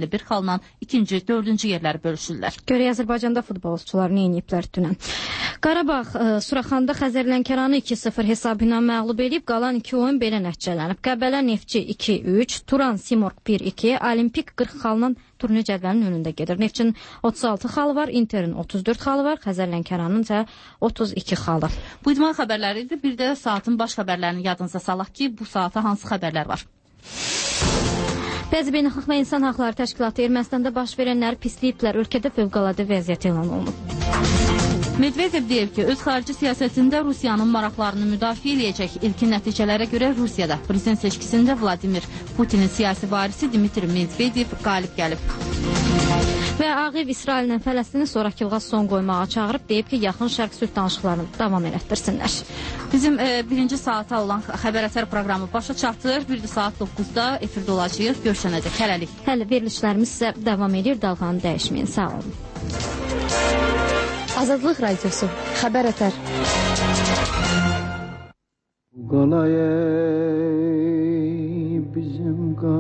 bir xalla ikinci, dördüncü yerləri bölüşürlər. Görək Azərbaycanda futbolçular nə ediblər dünən. Qarabağ Suraxanda Xəzər Lənkəranı 2-0 hesabı ilə məğlub edib, qalan 2 oyun belə nəticələnib. Qəbələ Neftçi 2-3, Turan Simorq 1-2, Olimpik 40 xalla turnir cədvəlinin önündə gedir. Neftçinin 36 xalı var, Interin 34 xalı var, Xəzər Lənkəranın isə 32 xalı. Bu idman xəbərləri idi. Bir də saatın baş xəbərlərini yadınıza salaq ki, bu saata hansı xəbərlər var? Bəzi beynəlxalq və insan haqları təşkilatı Ermənistanda baş verənləri pisləyiblər. Ölkədə fövqəladə vəziyyət elan olunub. Medvedev deyir ki, öz xarici siyasətində Rusiyanın maraqlarını müdafiə edəcək. İlkin nəticələrə görə Rusiyada prezident seçkisində Vladimir Putinin siyasi varisi Dmitri Medvedev qalib gəlib. Və Ağ Ev İsraillə Fələstini sonrakılığa son qoymağa çağırıb, deyib ki, yaxın şərq sülh danışıqlarını davam elətdirsinlər. Bizim birinci saata olan xəbər əsər proqramı başa çatır. Bir də saat 9-da efirdə olacağıq. Görüşənəcək. Hələlik. Hələ verilişlərimiz isə davam edir. Dalğanı dəyişməyin. Sağ olun. Azadlıq Radiosu. Xəbər əsər. Qalay bizim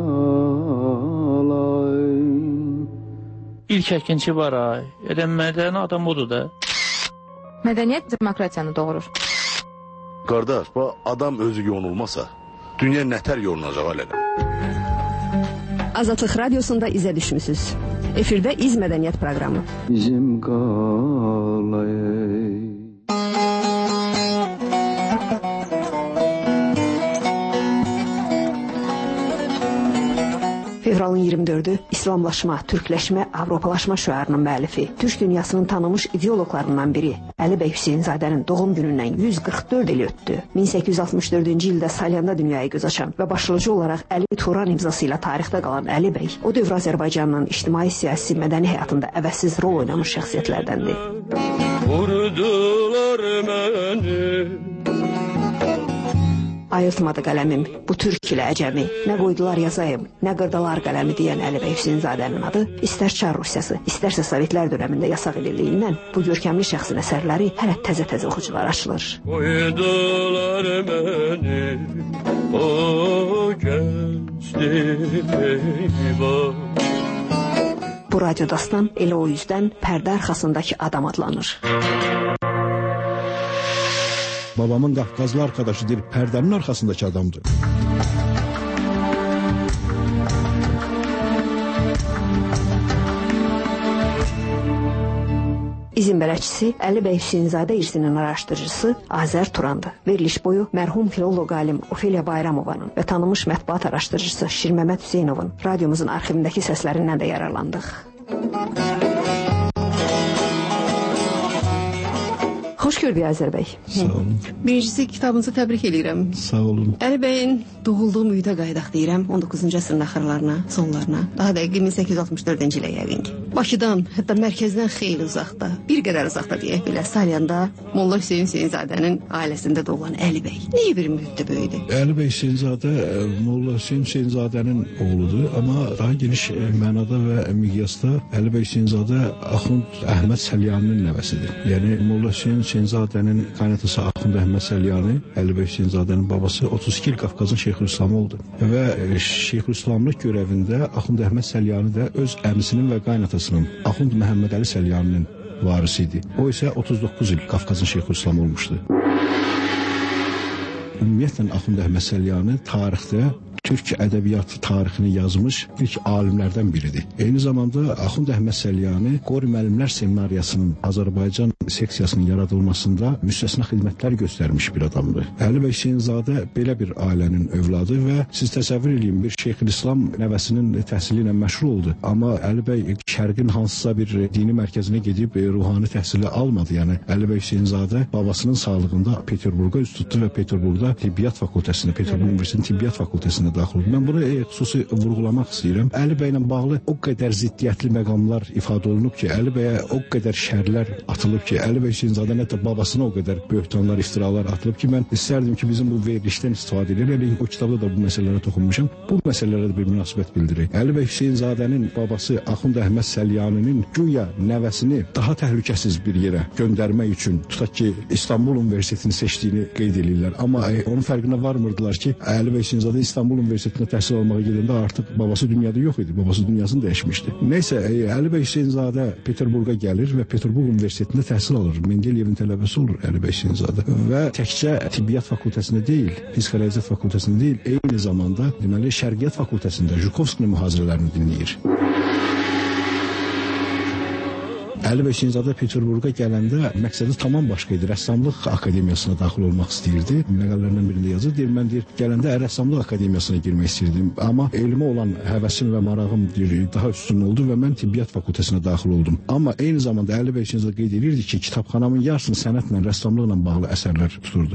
qalay. İlk əkinçi var ay. Mədəni adam odur da. Mədəniyyət demokratiyanı doğurur. Qardaş, bu adam özü yonulmasa, dünya nətər yolunacaq alədə? Azadlıq Radiosunda izə düşmüsünüz. Efirdə İz Mədəniyyət proqramı. Bizim qalay. Fevralın 24-ü İslamlaşma, Türkləşmə, Avropalaşma şüarının müəllifi, Türk dünyasının tanınmış ideoloqlarından biri Əli bəy Hüseynzadənin doğum günündən 144 il ötdü. 1864-cü ildə Salyanda dünyaya göz açan və başlıcı olaraq Əli Turan imzası ilə tarixdə qalan Əli bəy, o dövr Azərbaycanın ictimai, siyasi, mədəni həyatında əvəzsiz rol oynamış şəxsiyyətlərdəndir. Vurdular məni. Ayıltmadı qələmim, bu türk ilə əcəmi, nə qoydular yazayım, nə qırdalar qələmi deyən Əli bəy Hüseynzadənin adı, istər Çar Rusiyası, istərsə Sovetlər dövründə yasaq edildiyindən bu görkəmli şəxsin əsərləri hələ təzə-təzə oxucular açılır. Qoydular məni, o gəncdir eyvah. Bu radyo dastan elə o yüzdən pərdə arxasındakı adam adlanır. Babamın Qafqazlı arkadaşı deyir, pərdənin arxasındakı adamdır. İzin bələdçisi Əli bəy Hüseynzadə irsinin araşdırıcısı Azər Turandır. Veriliş boyu mərhum filoloq alim Ofeliya Bayramovanın və tanınmış mətbuat araşdırıcısı Şirməmət Hüseynovun radiomuzun arxivindəki səslərindən də yararlandıq. Xoş gördük Azər bəy. Sağ olun. Birincisi kitabınızı təbrik edirəm. Sağ olun. Əli bəyin doğulduğu mühitə qayıdaq deyirəm 19-cu əsrin axırlarına, sonlarına. Daha dəqiq 1864-cü ilə yəqin ki. Bakıdan, hətta mərkəzdən xeyli uzaqda, bir qədər uzaqda deyək belə, Salyanda Molla Hüseyn Hüseynzadənin ailəsində doğulan Əli bəy. Niyə bir mühitdə böyüdü? Əli bəy Hüseynzadə Molla Hüseyn Hüseynzadənin oğludur, amma daha geniş mənada və miqyasda Əli bəy Hüseynzadə Axund Əhməd Səlyaninin nəvəsidir. Yəni Molla Hüseyn Hüseynzadənin qaynatası Axund Əhməd Səlyani, Əli bəy Hüseynzadənin babası 32 il Qafqazın Şeyxülislamı oldu. Və Şeyxülislamlıq görəvində Axund Əhməd Səlyani də öz əmisinin və qaynatası Axund Məhəmməd Əli Səlyaninin varisi idi. O isə 39 il Qafqazın Şeyxülislamı olmuşdu. Ümumiyyətlə Axund Əhməd Səlyani tarixdə Türk ədəbiyyatı tarixini yazmış ilk alimlərdən biridir. Eyni zamanda Axund Əhməd Səlyani Qori müəllimlər seminariyasının Azərbaycan seksiyasının yaradılmasında müstəsna xidmətlər göstərmiş bir adamdır. Əli bəy Hüseynzadə belə bir ailənin övladı və siz təsəvvür edin, bir Şeyxülislam nəvəsinin təhsili ilə məşğul oldu. Amma Əli bəy şərqin hansısa bir dini mərkəzinə gedib ruhani təhsili almadı. Yəni Əli bəy Hüseynzadə babasının sağlığında Peterburqa üz tutdu və Peterburqda Tibbiyat fakültəsində, Peterburq Universitetinin Tibbiyat fakültəsində daxil oldu. Mən bunu xüsusi vurğulamaq istəyirəm. Əli bəylə bağlı o qədər ziddiyyətli məqamlar ifadə olunub ki, Əli bəyə o qədər şərlər atılıb ki, ki, Əli bəy Hüseynzadə hətta babasına o qədər böhtanlar, iftiralar atılıb ki, mən istərdim ki, bizim bu verilişdən istifadə edir. Elə o kitabda da bu məsələlərə toxunmuşam. Bu məsələlərə də bir münasibət bildirir. Əli bəy Hüseynzadənin babası Axund Əhməd Səlyaninin güya nəvəsini daha təhlükəsiz bir yerə göndərmək üçün tutaq ki, İstanbul Universitetini seçdiyini qeyd edirlər. Amma onun fərqinə varmırdılar ki, Əli bəy Hüseynzadə İstanbul Universitetində təhsil almağa gedəndə artıq babası dünyada yox idi. Babası dünyasını dəyişmişdi. Nəysə, Əli bəy Hüseynzadə Peterburqa gəlir və Peterburq Universitetində təhsil alır. Mendeliyevin tələbəsi olur Əli bəy Hüseynzadə. Və təkcə Tibbiyyat fakültəsində deyil, Psixologiya fakültəsində deyil, eyni zamanda deməli Şərqiyyat fakültəsində Jukowskinin mühazirələrini dinləyir. Əli bəy Hüseynzadə Peterburqa gələndə məqsədi tamam başqa idi. Rəssamlıq akademiyasına daxil olmaq istəyirdi. Məqalələrindən birində yazır. Deyir, mən gələndə Rəssamlıq akademiyasına girmək istəyirdim. Amma elmə olan həvəsim və marağım daha üstün oldu və mən Tibbiyyat fakültəsinə daxil oldum. Amma eyni zamanda Əli bəy Hüseynzadə qeyd edirdi ki, kitabxanamın yarısını sənətlə, rəssamlıqla bağlı əsərlər tuturdu.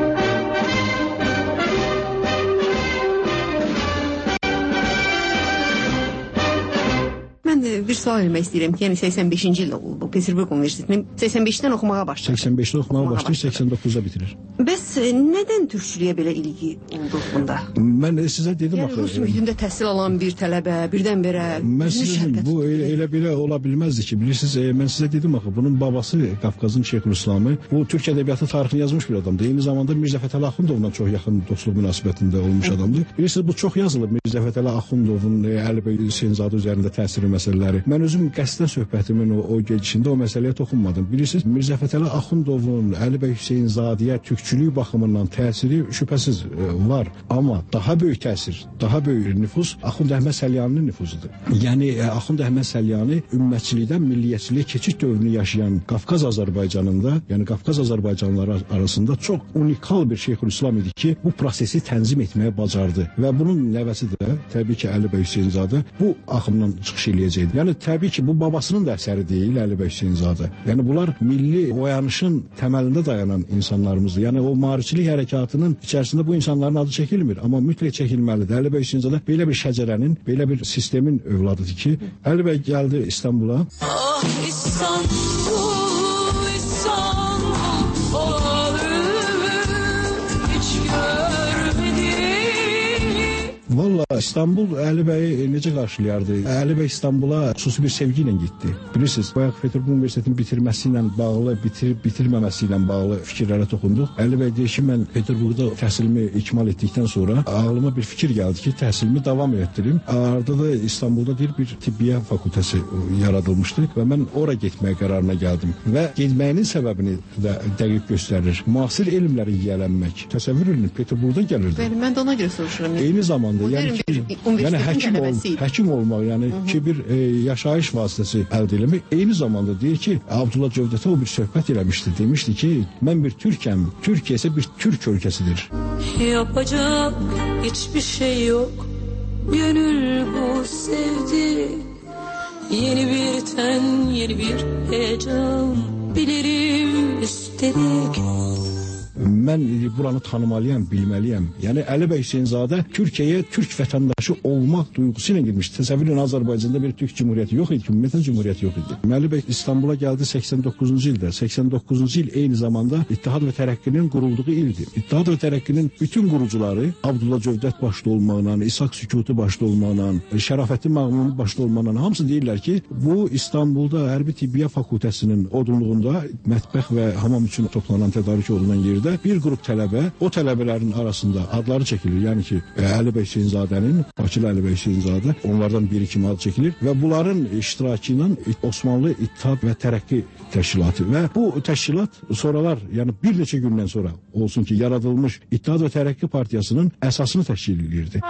Bir sual vermək istəyirəm ki, yəni 85-ci ildə oldu Peterburq Universitetini 85-dən oxumağa başlayır. 85-də oxumağa başlayır, 89-da bitirir. Bəs nədən türkçülüyə belə ilgi oldu bunda? Mən sizə dedim axı. Yəni Rus mühitində təhsil alan bir tələbə birdən-birə bu elə belə ola bilməzdi ki, bilirsiniz, mən sizə dedim axı, bunun babası Qafqazın Şeyxülislamı, bu Türk ədəbiyyatı tarixini yazmış bir adamdır. Eyni zamanda Mirzə Fətəli Axundovla çox yaxın dostluq münasibətində olmuş adamdır. Bilirsiniz, bu çox yazılıb Mirzə Fətəli Axundovun Əli bəy Hüseynzadə üzərində təsiri məsələləri. Mən özüm qəsdən söhbətimin o gedişində o məsələyə toxunmadım. Bilirsiniz, Mirzə Fətəli Axundovun Əli bəy Hüseynzadəyə türkçülük baxımından təsiri şübhəsiz var. Amma daha böyük təsir, daha böyük nüfuz Axund Əhməd Səlyaninin nüfuzudur. Yəni Axund Əhməd Səlyani ümumiyyətçilikdən milliyyətçiliyə keçid dövrünü yaşayan Qafqaz Azərbaycanında, yəni Qafqaz Azərbaycanlıları arasında çox unikal bir Şeyxülislam idi ki, bu prosesi tənzim etməyə bacardı. Və bunun nəvəsi də təbii ki, Əli bəy Hüseynzadə bu axımdan çıxış eləyəcəkdi. Yəni təbii ki, bu babasının da əsəri deyil Əli bəy Hüseynzadə. Yəni bunlar milli oyanışın təməlində dayanan insanlarımızdır. Yəni o maarifçilik hərəkatının içərisində bu insanların adı çəkilmir, amma mütləq çəkilməlidir. Əli bəy Hüseynzadə belə bir şəcərənin, belə bir sistemin övladıdır ki, Əli bəy gəldi İstanbula. Ah İstanbul, İstanbul, olalım hiç görmedim. Valla İstanbul Əli bəyi necə qarşılayardı? Əli bəy İstanbula xüsusi bir sevgi ilə getdi. Bilirsiniz, bayaq Peterburq Universitetinin bitirməsi ilə bağlı, bitirməməsi ilə bağlı fikirlərə toxunduq. Əli bəy deyir ki, mən Peterburqda təhsilimi ikmal etdikdən sonra ağlıma bir fikir gəldi ki, təhsilimi davam etdirim. Arada da İstanbulda bir tibbiyyə fakültəsi yaradılmışdı və mən ora getməyə qərarına gəldim. Və getməyinin səbəbini də dəqiq göstərir. Müasir elmləri yiyələnmək. Təsəvvür edin, Peterburqdan gəlirdi. Bəli, mən də ona görə soruşuram. Eyni zamanda yəni həkim olmaq, yəni ki bir yaşayış vasitəsi əldə eləmək. Eyni zamanda deyir ki, Abdullah Cövdətə o bir söhbət eləmişdi. Demişdi ki, mən bir Türkəm, Türkiyə isə bir Türk ölkəsidir. Yapacak hiçbir şey yok. Gönül bu sevdi. Yeni bir ten, yeni bir heyecan. Bilirim üstelik. Mən buranı tanımalıyam, bilməliyəm. Yəni Əli bəy Hüseynzadə Türkiyəyə Türk vətəndaşı olmaq duyğusu ilə girmişdi. Təsəvvür edin, Azərbaycanda bir Türk Cümhuriyyəti yox idi ki, ümumiyyətlə Cümhuriyyət yox idi. Əli bəy İstanbula gəldi 89-cu ildə. 89-cu il eyni zamanda İttihad və Tərəqqinin qurulduğu ildir. İttihad və Tərəqqinin bütün qurucuları Abdullah Cövdət başda olmaqla, İshaq Sükuti başda olmaqla, Şərafəddin Məğmuni başda olmaqla hamısı deyirlər ki, bu İstanbulda Hərbi Tibbiyyə Fakültəsinin odunluğunda mətbəx və hamam üçün toplanan, tədarük olunan yerdə bir qrup tələbə, o tələbələrin arasında adları çəkilir. Yəni ki, Əli bəy Hüseynzadənin, Bakılı Əli bəy Hüseynzadə onlardan biri kimi ad çəkilir və bunların iştirakı ilə Osmanlı İttihad və Tərəqqi Təşkilatı və bu təşkilat sonralar, yəni bir neçə gündən sonra olsun ki, yaradılmış İttihad və Tərəqqi Partiyasının əsasını təşkil edirdi.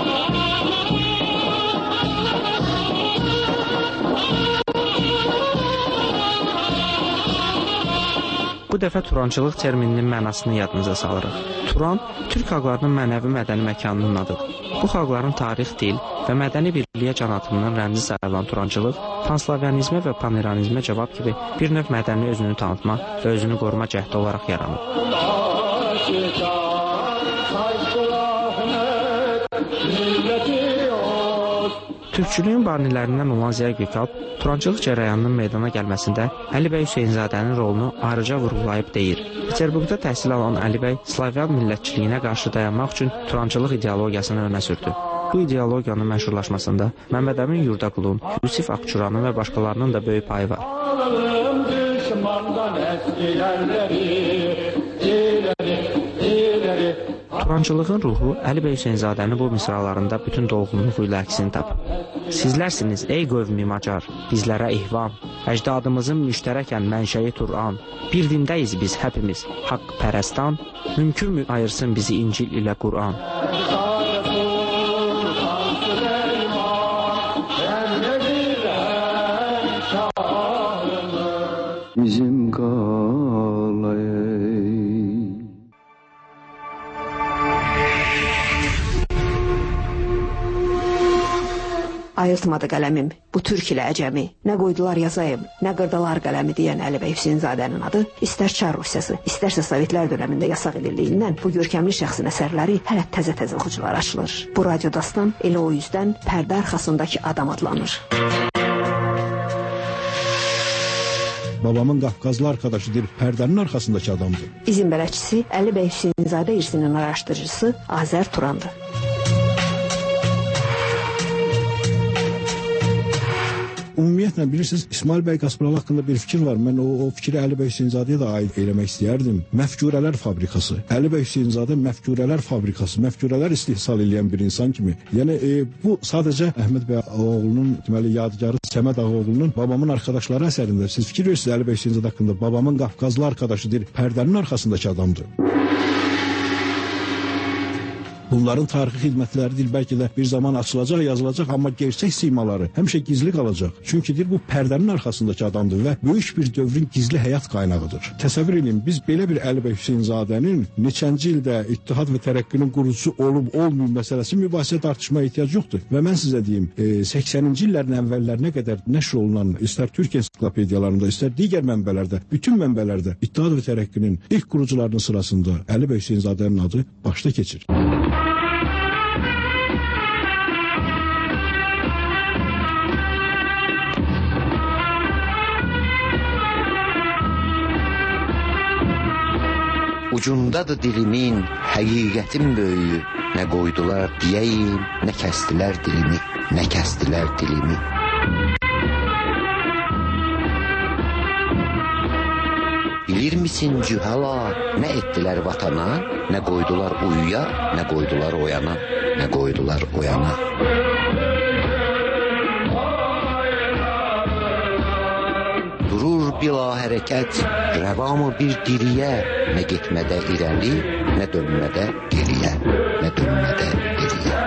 Bu dəfə turançılıq termininin mənasını yadınıza salırıq. Turan, türk xalqlarının mənəvi mədəni məkanının adıdır. Bu xalqların tarix, dil və mədəni birliyə can atımının rəmzi sayılan turançılıq, panslavyanizmə və paniranizmə cavab kimi bir növ mədəni özünü tanıtma və özünü qoruma cəhdi olaraq yaranıb. Türkçülüyün banilərindən olan Ziya Gökalp Turançılıq cərəyanının meydana gəlməsində Əli bəy Hüseynzadənin rolunu ayrıca vurğulayıb deyir. Peterburqda təhsil alan Əli bəy Slavyan millətçiliyinə qarşı dayanmaq üçün Turançılıq ideologiyasını önə sürdü. Bu ideologiyanın məşhurlaşmasında Məmməd Əmin Yurdaqulun, Yusif Akçuranın və başqalarının da böyük payı var. Turançılığın ruhu Əli bəy Hüseynzadənin bu misralarında bütün dolğunluğu ilə əksini tapıb. Sizlərsiniz ey qövmi Macar, bizlərə ihvan, əcdadımızın müştərəkən mənşəyi Turan, bir dindəyiz biz həpimiz, haqq pərəstan, mümkün mü ayırsın bizi İncil ilə Qur'an? Bizim qalayı Ayıltmadı qələmim, bu türk ilə əcəmi, nə qoydular yazayım, nə qırdalar qələmi deyən Əli bəy Hüseynzadənin adı istər Çar Rusiyası, istərsə Sovetlər dönəmində yasaq edildiyindən bu görkəmli şəxsin əsərləri hələ təzə-təzə oxucular açılır. Bu radyo dastan elə o yüzdən pərdə arxasındakı adam adlanır. Babamın Qafqazlı arkadaşıdır, pərdənin arxasındakı adamdır. İzin bələdçisi Əli bəy Hüseynzadə irsinin araşdırıcısı Azər Turandır. Ümumiyyətlə bilirsiniz, İsmail bəy Qasparalı haqqında bir fikir var. Mən o fikri Əli bəy Hüseynzadəyə də aid eləmək istəyərdim. Məfkurələr fabrikası. Əli bəy Hüseynzadə məfkurələr fabrikası, məfkurələr istehsal edən bir insan kimi. Yəni bu sadəcə Əhməd bəy oğlunun, deməli yadigarı Səməd Ağaoğlunun babamın arkadaşları əsərində. Siz fikir verirsiniz Əli bəy Hüseynzadə haqqında babamın Qafqazlı arkadaşıdır, pərdənin arxasındakı adamdır. Bunların tarixi xidmətləridir, bəlkə də bir zaman açılacaq, yazılacaq, amma gerçək simaları həmişə gizli qalacaq. Çünki bu pərdənin arxasındakı adamdır və böyük bir dövrün gizli həyat qaynağıdır. Təsəvvür edin, biz belə bir Əli bəy Hüseynzadənin neçənci ildə İttihad və Tərəqqinin qurucusu olub-olmayıb məsələsi mübahisə tartışmaya ehtiyac yoxdur. Və mən sizə deyim, 80-ci illərin əvvəllərinə qədər nəşr olunan, istər Türk ensiklopediyalarında, istər digər mənbələrdə, bütün mənbələrdə İttihad və Tərəqqinin ilk qurucularının sırasında Əli bəy Hüseynzadənin adı başda keçir. Ucundadır dilimin, həqiqətin böyüyü. Nə qoydular deyəyim, nə kəstilər dilimi, nə kəstilər dilimi. Bilir misin cühala, nə etdilər vatana, nə qoydular uyuya, nə qoydular oyana, nə qoydular oyana. Durur bila hərəkət, rəvamı bir diriyə, nə getmədə irəli, nə dönmədə geriyə, nə dönmədə geriyə.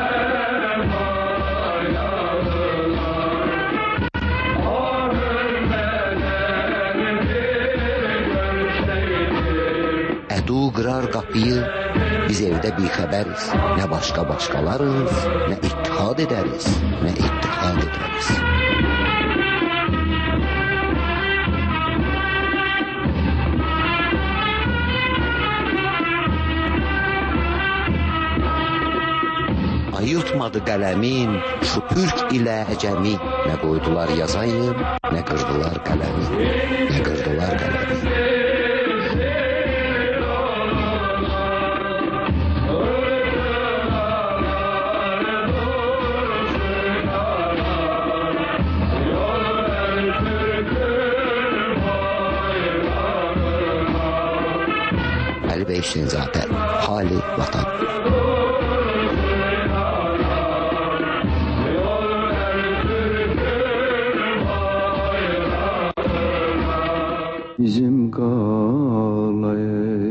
Ədu qırar qapıyı, biz evdə bixəbəriz, nə başqalarız, nə ittihad edəriz, nə ittihad edəriz. Ayıltmadı qələmin, şu türk ilə əcəmi, nə qoydular yazayım, nə qırdılar qələmi, nə qırdılar qələmi. Əli bəy Hüseynzadə, hali vatan. Bizim qalayı.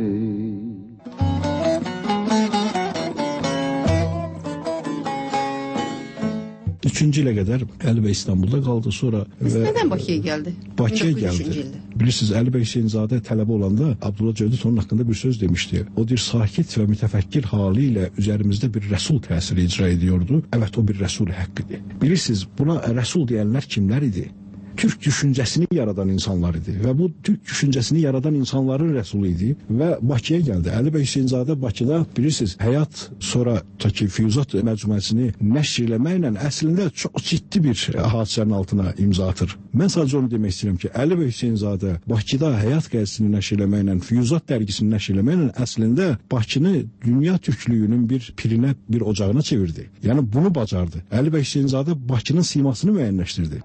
Üçüncü ilə qədər Əli bəy İstanbulda qaldı, sonra... Nədən Bakıya gəldi? Bakıya gəldi. Bilirsiniz, Əli bəy Hüseynzadə tələbə olanda Abdullah Cövdət onun haqqında bir söz demişdi. O bir sakit və mütəfəkkir hali ilə üzərimizdə bir rəsul təsiri icra ediyordu. Evet, o bir rəsul haqqıdır. Bilirsiniz, buna rəsul deyənlər kimlər idi? Türk düşüncəsini yaradan insanlar idi və bu Türk düşüncəsini yaradan insanların rəsulu idi və Bakıya gəldi. Əli bəy Hüseynzadə Bakıda bilirsiniz, Həyat sonra Füyuzat məcmuəsini nəşr eləməklə əslində çox ciddi bir hadisənin altına imza atır. Mən sadəcə onu demək istəyirəm ki, Əli bəy Hüseynzadə Bakıda Həyat qəzetini nəşr eləməklə, Füyuzat dərgisini nəşr eləməklə əslində Bakını dünya türklüyünün bir pirinə, bir ocağına çevirdi. Yəni bunu bacardı. Əli bəy Hüseynzadə Bakının simasını müəyyənləşdirdi.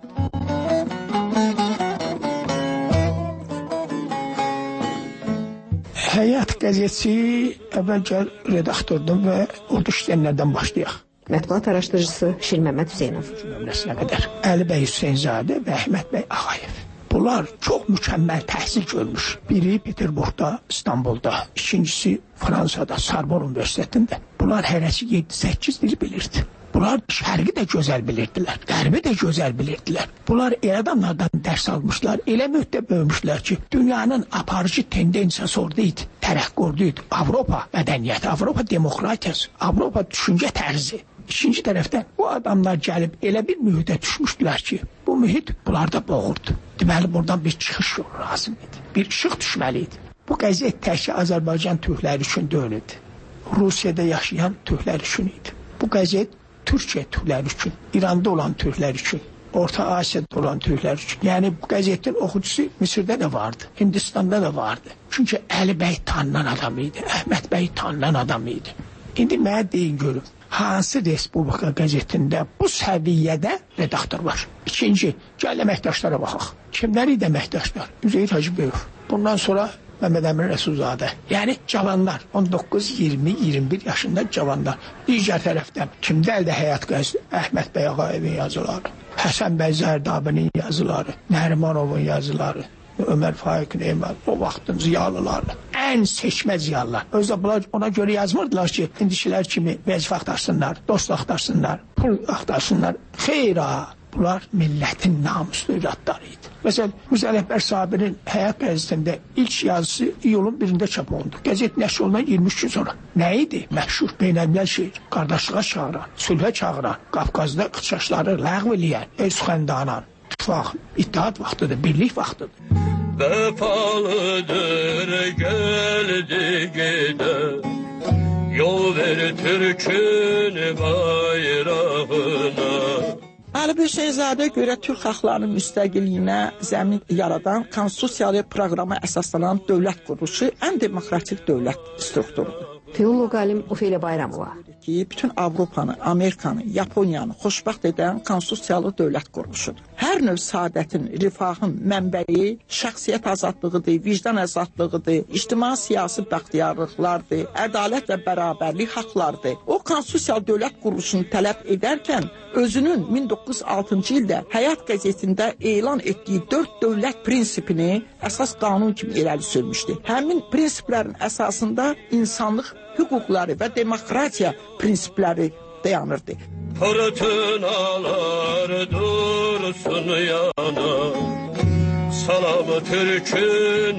Həyat qəzetçi əvvəlcə redaktordum və orada işləyənlərdən başlayaq. Mətbuat araşdırıcısı Şir Məmməd Hüseynov. Cümləsinə qədər Əli bəy Hüseynzadə və Əhməd bəy Ağayev. Bunlar çox mükəmməl təhsil görmüş. Biri Peterburqda, İstanbulda, ikincisi Fransada, Sorbonne Universitetində. Bunlar hərəsi 7-8 dil bilirdi. Bunlar şərqi də gözəl bilirdilər, qərbi də gözəl bilirdilər. Bunlar elə adamlardan dərs almışlar, elə müddət böyümüşlər ki, dünyanın aparıcı tendensiyası orada idi, tərəqqi orada idi. Avropa mədəniyyəti, Avropa demokratiyası, Avropa düşüncə tərzi. İkinci tərəfdən bu adamlar gəlib elə bir mühitə düşmüşdülər ki, bu mühit bunlarda boğurdu. Deməli, buradan bir çıxış yolu lazım idi, bir işıq düşməli idi. Bu qəzet təkcə Azərbaycan türkləri üçün deyil idi, Rusiyada yaşayan türklər üçün idi. Bu qəzet Türkiyə türkləri üçün, İranda olan türklər üçün, Orta Asiyada olan türklər üçün. Yəni bu qəzetin oxucusu Misirdə də vardı, Hindistanda da vardı. Çünki Əli bəy tanınan adam idi, Əhməd bəy tanınan adam idi. İndi mənə deyin görüm, hansı Respublika qəzetində bu səviyyədə redaktor var? İkinci, gəl əməkdaşlara baxaq. Kimlər idi əməkdaşlar? Üzeyir Hacıbəyov. Bundan sonra Məhəmməd Əmin Rəsulzadə. Yəni cavanlar, 19, 20, 21 yaşında cavanlar. Digər tərəfdən kimdə əldə Həyat qəzeti? Əhməd bəy Ağayevin yazıları, Həsən bəy Zərdabinin yazıları, Nərimanovun yazıları, Ömər Faiq Neymar, o vaxtın ziyalıları, ən seçmə ziyalılar. Özdə bunlar ona görə yazmırdılar ki, indikilər kimi vəzifə axtarsınlar, dost axtarsınlar, pul axtarsınlar. Xeyr ha, bunlar millətin namuslu övladları idi. Məsələn, Mirzə Ələkbər Sabir'in Həyat qəzetində ilk yazısı iyulun 1-də çap olundu. Qəzet nəşr olunan 23 gün sonra. Nə idi? Məşhur beynəlmiləl şeir, qardaşlığa çağıran, sülhə çağıran, Qafqazda qıçaşları ləğv eləyən, el süxəndanan, ittifaq, ittihad vaxtıdır, birlik vaxtıdır. Vefalıdır geldi gide, yol ver Türk'ün bayrağına. Əli bəy Hüseynzadəyə görə Türk xalqlarının müstəqilliyinə zəmin yaradan konstitusiyalı proqrama əsaslanan dövlət quruluşu ən demokratik dövlət strukturudur. Filoloq alim Ofeliya Bayramova. Bütün Avropanı, Amerikanı, Yaponiyanı xoşbəxt edən konstitusiyalı dövlət quruluşudur. Hər növ saadətin, rifahın mənbəyi şəxsiyyət azadlığıdır, vicdan azadlığıdır, ictimai-siyasi bəxtiyarlıqlardır, ədalət və bərabərlik haqlardır. O konstitusiyalı dövlət quruluşunu tələb edərkən özünün 1906-cı ildə Həyat qəzetində elan etdiyi 4 dövlət prinsipini əsas qanun kimi irəli sürmüşdü. Həmin prinsiplərin əsasında insanlıq hüquqları və demokratiya prinsipləri dayanırdı. Fırtınalar dursun yana, salamı Türk'ün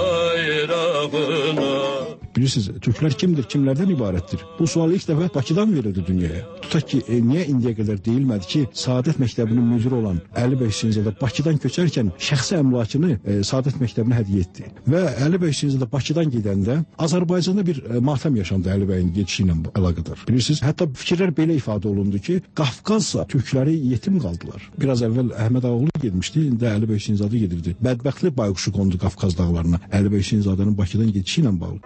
bayrağına. Bilirsiniz, Türklər kimdir, kimlərdən ibarətdir? Bu sualı ilk dəfə Bakıdan verildi dünyaya. Tutaq ki, niyə indiyə qədər deyilmədi ki, Saadət məktəbinin müdiri olan Əli bəy Hüseynzadə Bakıdan köçərkən şəxsi əmlakını Saadət məktəbinə hədiyyə etdi. Və Əli bəy Hüseynzadə Bakıdan gedəndə Azərbaycanda bir matəm yaşandı Əli bəyin gedişi ilə əlaqədar. Bilirsiniz, hətta fikirlər belə ifadə olundu ki, Qafqazsa türkləri yetim qaldılar. Biraz əvvəl Əhməd Ağaoğlu getmişdi, indi Əli bəy Hüseynzadə gedirdi. Bədbəxtli bayquşu qondu Qafqaz dağlarına Əli bəy Hüseynzadənin Bakıdan gedişi ilə bağlı.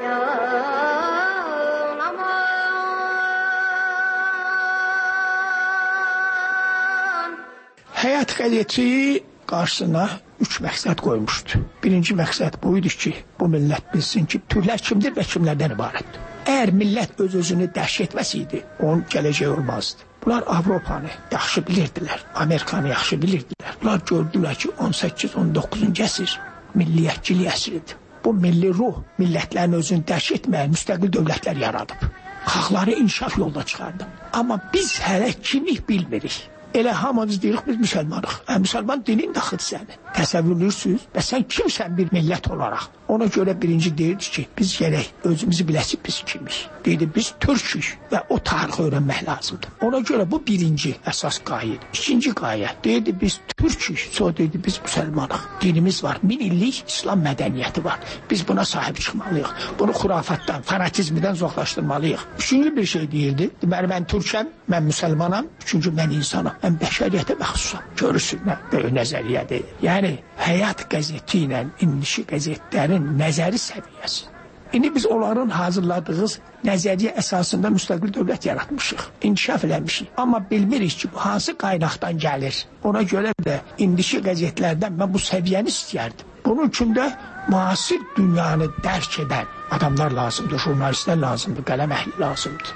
Həyat qəzeti qarşısına 3 məqsəd qoymuşdu. Birinci məqsəd bu idi ki, bu millət bilsin ki, türklər kimdir və kimlərdən ibarətdir. Əgər millət öz-özünü dərk etməsəydi, onun gələcəyi olmazdı. Bunlar Avropanı yaxşı bilirdilər, Amerikanı yaxşı bilirdilər. Bunlar gördülər ki, 18-19-cu əsr milliyyətçilik əsridir. Bu milli ruh millətlərin özünü dərk etməyən müstəqil dövlətlər yaradıb. Xalqları inkişaf yoluna çıxardı. Amma biz hələ kimlik bilmirik. Elə hamımız deyirik biz müsəlmanıq. Müsəlman dinin daxıdır səni. Təsəvvür edirsiniz? Və sən kimsən bir millət olaraq? Ona görə birinci deyirdi ki, biz gərək özümüzü biləsik biz kimik. Deyirdi, biz türkük və o tarixi öyrənmək lazımdır. Ona görə bu birinci əsas qayə. İkinci qayə, deyirdi, biz türkük, sonra deyirdi, biz müsəlmanıq. Dinimiz var, 1000 illik İslam mədəniyyəti var. Biz buna sahib çıxmalıyıq. Bunu xurafatdan, fanatizmdən uzaqlaşdırmalıyıq. Üçüncü bir şey deyirdi, deməli, mən türkəm, mən müsəlmanam, üçüncü mən insanam, mən bəşəriyyətə məxsusam. Görürsün, böyük nəzəriyyədir. Yəni, Həyat qəzeti ilə indiki qəzetlərin nəzəri səviyyəsi. İndi biz onların hazırladığımız nəzəriyyə əsasında müstəqil dövlət yaratmışıq, inkişaf eləmişik. Amma bilmirik ki, bu hansı qaynaqdan gəlir. Ona görə də indiki qəzetlərdən mən bu səviyyəni istəyərdim. Bunun üçün də müasir dünyanı dərk edən adamlar lazımdır, jurnalistlər lazımdır, qələm əhli lazımdır.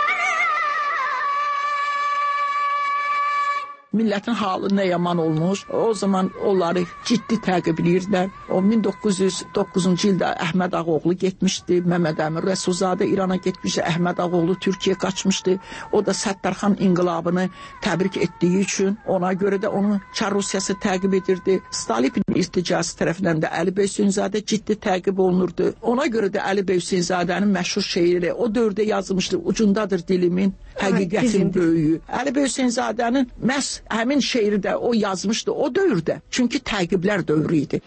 Millətin halı nə yaman olmuş, o zaman onları ciddi təqib edirdilər. O 1909-cu ildə Əhməd Ağaoğlu getmişdi, Məmməd Əmin Rəsulzadə İrana getmişdi, Əhməd Ağaoğlu Türkiyəyə qaçmışdı. O da Səttarxan inqilabını təbrik etdiyi üçün ona görə də onu Çar Rusiyası təqib edirdi. Stalin irticası tərəfindən də Əli Bəy Hüseynzadə ciddi təqib olunurdu. Ona görə də Əli Bəy Hüseynzadənin məşhur şeiri o dövrdə yazılmışdı. Ucundadır dilimin, həqiqətin böyüyü. Əli Bəy Hüseynzadənin məhz həmin şeiri də o yazmışdı o dövrdə. Çünki təqiblər dövrü idi.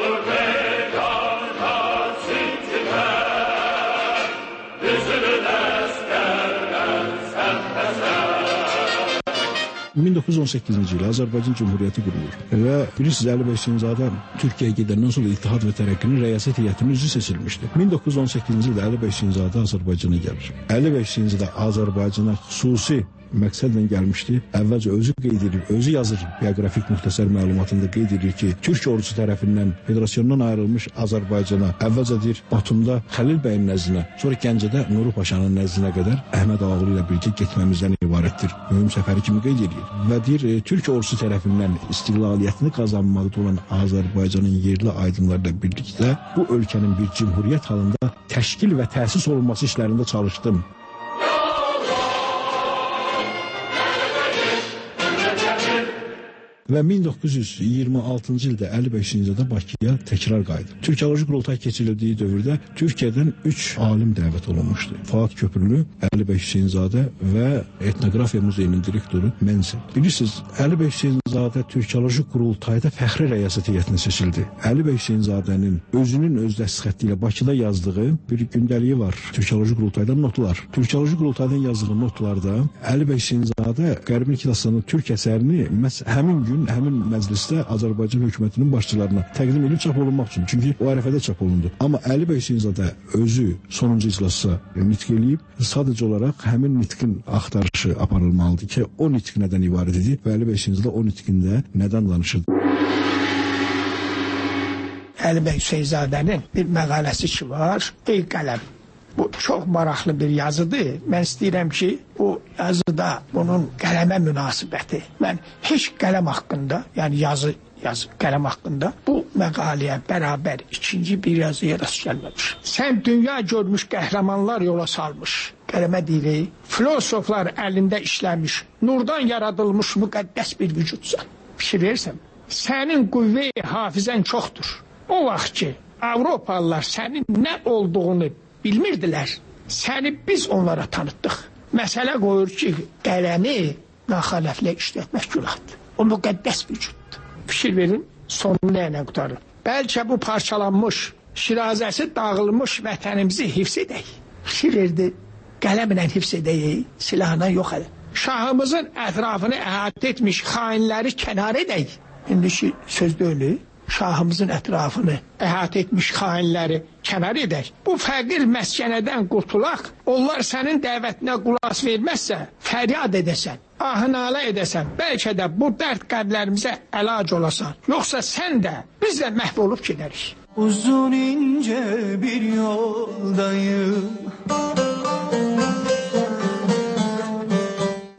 1918-ci il Azərbaycan Cümhuriyyəti qurulur və bilirsiniz, Əli Bəy Hüseynzadə Türkiyəyə gedəndən sonra İttihad və Tərəqqinin rəyasət heyətinin üzvü seçilmişdi. 1918-ci ildə Əli Bəy Hüseynzadə Azərbaycana gəlir. Əli Bəy Hüseynzadə Azərbaycana xüsusi məqsədlə gəlmişdi. Əvvəlcə özü qeyd edir, özü yazır bioqrafik müxtəsər məlumatında qeyd edir ki, Türk ordusu tərəfindən federasyondan ayrılmış Azərbaycana əvvəlcə deyir Batumda Xəlil bəyin nəzdinə, sonra Gəncədə Nuru Paşanın nəzdinə qədər Əhməd Ağaoğlu ilə birgə getməmizdən ibarətdir. Mühüm səfəri kimi qeyd edir. Və deyir Türk ordusu tərəfindən istiqlaliyyətini qazanmaqda olan Azərbaycanın yerli aydınlarla birlikdə bu ölkənin bir cümhuriyyət halında təşkil və təsis olunması işlərində çalışdım. Və 1926-cı ildə Əli Bəy Hüseynzadə Bakıya təkrar qayıdır. Türkiyəloji qurultay keçirildiyi dövrdə Türkiyədən 3 alim dəvət olunmuşdu. Fuad Köprülü, Əli Bəy Hüseynzadə və Etnografiya Muzeyinin direktoru Mensin. Bilirsiniz, Əli Bəy Hüseynzadə Türkiyəloji qurultayda fəxri rəyasət heyətinə seçildi. Əli Bəy Hüseynzadənin özünün öz dəstxətti ilə Bakıda yazdığı bir gündəliyi var. Türkiyəloji qurultaydan notlar. Türkiyəloji qurultaydan yazdığı notlarda Əli Bəy Hüseynzadə Qərbi Kilasının Türk əsərini həmin gün həmin məclisdə Azərbaycan hökumətinin başçılarına təqdim edib çap olunmaq üçün. Çünki o ərəfədə çap olundu. Amma Əli Bəy Hüseynzadə özü sonuncu iclasda nitq eləyib, sadəcə olaraq həmin nitqin axtarışı aparılmalıdır ki, o nitq nədən ibarət edir və Əli Bəy Hüseynzadə o nitqində nədən danışır? Əli Bəy Hüseynzadənin bir məqaləsi ki var, ey qələm. Bu çox maraqlı bir yazıdır. Mən istəyirəm ki, bu yazıda bunun qələmə münasibəti. Mən heç qələm haqqında, yəni yazı qələm haqqında bu məqaləyə bərabər ikinci bir yazıya rast gəlməmişim. Sən dünya görmüş qəhrəmanlar yola salmış. Qələmə deyirik, filosoflar əlində işləmiş, nurdan yaradılmış müqəddəs bir vücudsan. Fikir verirsən, sənin qüvvə-i hafizən çoxdur. O vaxt ki, Avropalılar sənin nə olduğunu bilmirdilər. Səni biz onlara tanıtdıq. Məsələ qoyur ki, qələmi naxaləflə işlətmək günahdır. O müqəddəs vücuddur. Fikir verin, sonu nə ilə qutarır? Bəlkə bu parçalanmış, şirazəsi dağılmış vətənimizi hifz edək. Fikir verdi, qələmlə hifz edək, silahla yox edək. Şahımızın ətrafını əhatə etmiş xainləri kənar edək. İndiki söz deyil. Şahımızın ətrafını əhatə etmiş xainləri kənar edək. Bu fəqir məskənədən qurtulaq, onlar sənin dəvətinə qulaq verməzsə, fəryad edəsən, ahınalə edəsən, bəlkə də bu dərd qəlblərimizə əlac olasan. Yoxsa sən də, biz də məhv olub gedərik. Uzun ince bir yoldayım,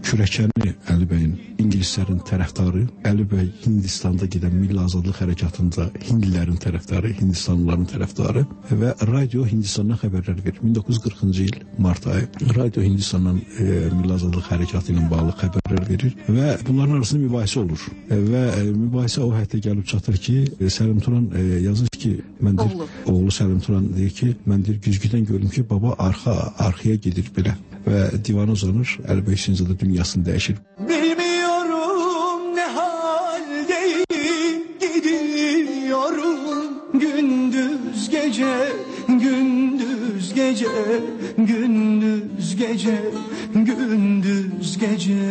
kürəkəni Əli bəyin ingilislərin tərəfdarı, Əli bəy Hindistanda gedən Milli Azadlıq Hərəkatında hindlilərin tərəfdarı, Hindistanlıların tərəfdarı və radio Hindistandan xəbərlər verir. 1940-cı il mart ayı radio Hindistandan Milli Azadlıq Hərəkatı ilə bağlı xəbərlər verir və bunların arasında mübahisə olur. Və mübahisə o həddə gəlib çatır ki, Səlim Turan yazır ki, mən deyir, oğlu Səlim Turan deyir ki, mən deyir, güzgüdən gördüm ki, baba arxaya gedir belə və divana uzanır, Əli bəy Hüseynzadə dünyasını dəyişir. Bilmiyorum ne haldeyim, gidiyorum gündüz gece, gündüz gece, gündüz gece, gündüz gece.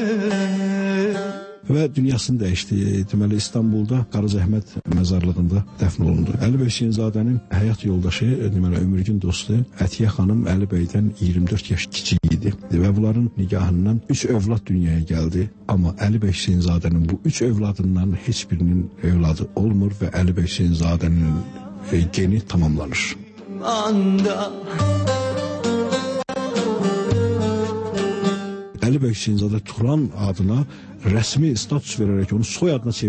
Və dünyasını dəyişdi. Deməli, İstanbulda Qarazəhmət məzarlığında dəfn olundu. Əli bəy Hüseynzadənin həyat yoldaşı, deməli, ömürgün dostu Ətiyə xanım Əli bəydən 24 yaş kiçik idi. Və bunların nigahından 3 övlad dünyaya gəldi. Amma Əli bəy Hüseynzadənin bu 3 övladından heç birinin övladı olmur və Əli bəy Hüseynzadənin geni tamamlanır. Anda Əli bəy Hüseynzadə Turan adına rəsmi status verərək onu soyadına çevirdi.